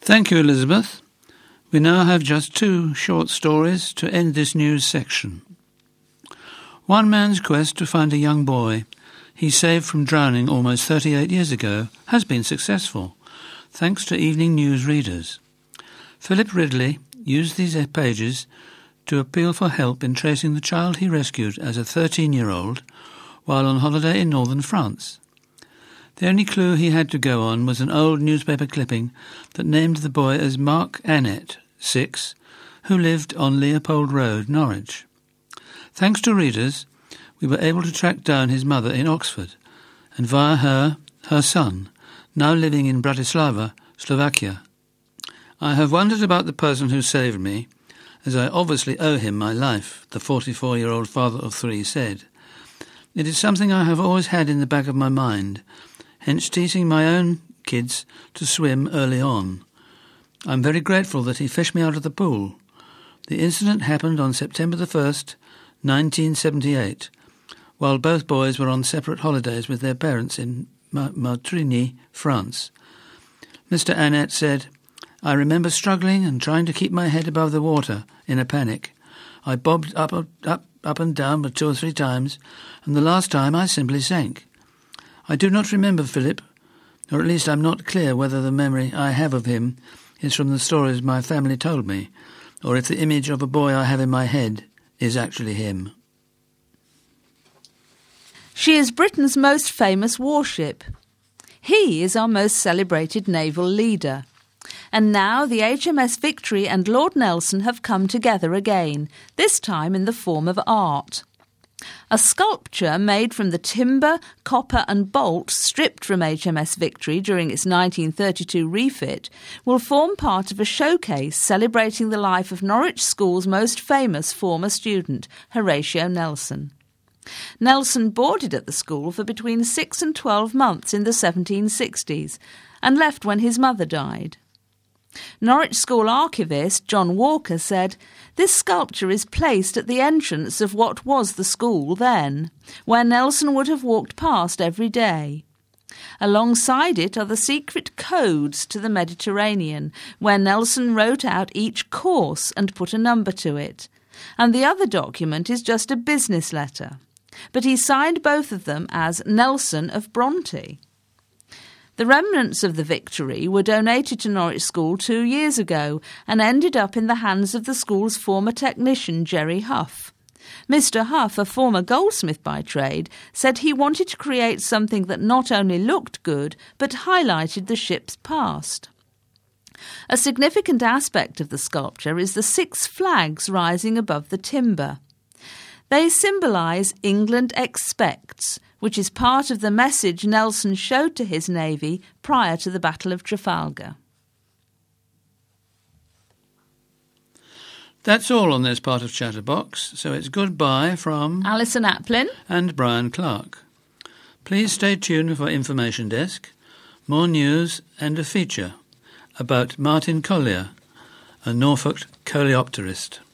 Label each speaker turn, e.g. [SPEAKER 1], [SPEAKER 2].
[SPEAKER 1] Thank you, Elizabeth. We now have just 2 short stories to end this news section. One man's quest to find a young boy he saved from drowning almost 38 years ago has been successful, thanks to evening news readers. Philip Ridley used these pages to appeal for help in tracing the child he rescued as a 13-year-old while on holiday in northern France. The only clue he had to go on was an old newspaper clipping that named the boy as Mark Annett, 6, who lived on Leopold Road, Norwich. Thanks to readers, we were able to track down his mother in Oxford, and via her son, now living in Bratislava, Slovakia. I have wondered about the person who saved me, as I obviously owe him my life, the 44-year-old father of 3 said. It is something I have always had in the back of my mind, hence teaching my own kids to swim early on. I'm very grateful that he fished me out of the pool. The incident happened on September the 1st, 1978, while both boys were on separate holidays with their parents in Martigny, France. Mr. Annett said, I remember struggling and trying to keep my head above the water in a panic. I bobbed up and down 2 or 3 times, and the last time I simply sank. I do not remember Philip, or at least I'm not clear whether the memory I have of him is from the stories my family told me, or if the image of a boy I have in my head is actually him.
[SPEAKER 2] She is Britain's most famous warship. He is our most celebrated naval leader. And now the HMS Victory and Lord Nelson have come together again, this time in the form of art. A sculpture made from the timber, copper and bolts stripped from HMS Victory during its 1932 refit will form part of a showcase celebrating the life of Norwich School's most famous former student, Horatio Nelson. Nelson boarded at the school for between 6 and 12 months in the 1760s and left when his mother died. Norwich School archivist John Walker said, "This sculpture is placed at the entrance of what was the school then, where Nelson would have walked past every day. Alongside it are the secret codes to the Mediterranean, where Nelson wrote out each course and put a number to it, and the other document is just a business letter. But he signed both of them as Nelson of Bronte." The remnants of the Victory were donated to Norwich School 2 years ago and ended up in the hands of the school's former technician, Jerry Huff. Mr. Huff, a former goldsmith by trade, said he wanted to create something that not only looked good, but highlighted the ship's past. A significant aspect of the sculpture is the 6 flags rising above the timber. They symbolise England expects, which is part of the message Nelson showed to his navy prior to the Battle of Trafalgar.
[SPEAKER 1] That's all on this part of Chatterbox, so it's goodbye from
[SPEAKER 2] Alison Aplin
[SPEAKER 1] and Brian Clark. Please stay tuned for Information Desk, more news and a feature about Martin Collier, a Norfolk coleopterist.